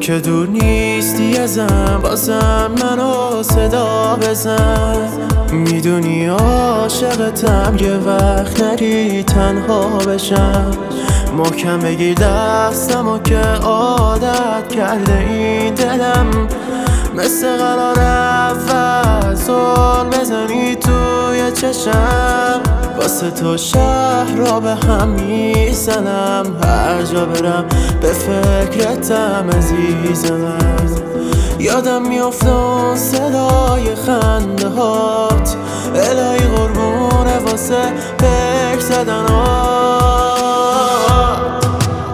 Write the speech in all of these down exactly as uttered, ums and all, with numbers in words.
که دور نیستی ازم، بازم منو صدا بزن. میدونی عاشقتم، یه وقت نری تنها بشم. محکم بگیر دستمو که عادت کرده این دلم، مثل قرار اول زل بزنی توی چشم. واسه تو شهر را به هم میزنم، هر جا برم به فکرتم عزیزم. یادم میافته اون صدای خنده هات، الهی قربونه واسه فکر زدنات.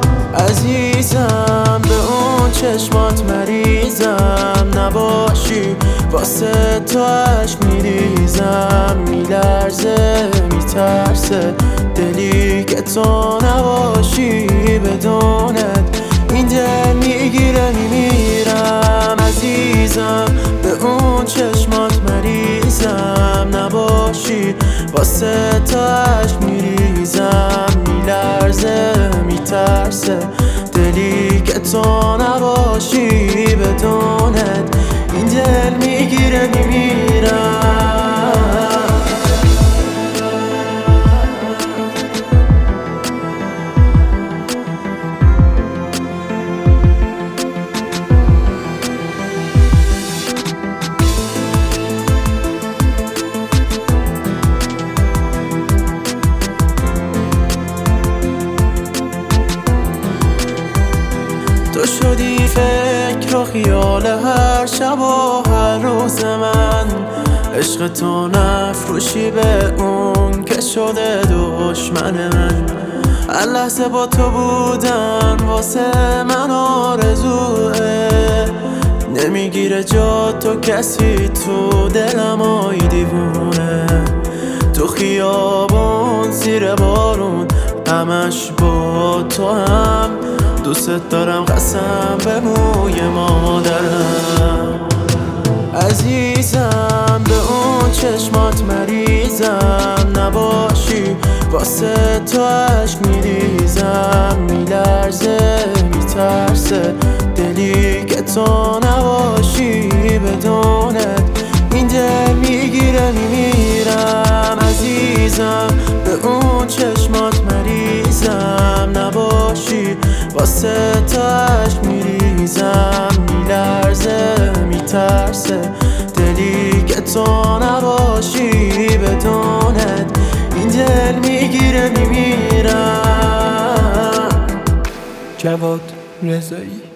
عزیزم به اون چشمات مریضم، نباشی واسه تو عشق میریزم. میلرزه میترسه دلی که تو نباشی، بدونت این دل میگیره میمیرم. عزیزم به اون چشمات مریضم، نباشی واسه تو عشق میریزم. میلرزه میترسه دلی که تو نباشی، بدونت این دل میگیره میمیرم. تو شدی فکر و خیال هر شب و هر روز من. عشق تو نفروشی به اون که شده دشمن من. هر لحظه با تو بودن واسه من آرزوه، نمیگیره جا تو کسی تو دلم آی دیوونه. تو خیابون زیر بارون همش با تو هم، دوست دارم قسم به موی مادرم. عزیزم به اون چشمات مریضم، نباشی واسه تو عشق میریزم. میلرزه میترسه دلی که تو نباشی، بدونت این دل میگیره میمیرم. عزیزم به اون چشمات مریضم، نباشی واسه تو عشق میریزم. میلرزه میترسه دلی که تو نباشی، بدونت این دل میگیره میمیرم. جواد رضایی.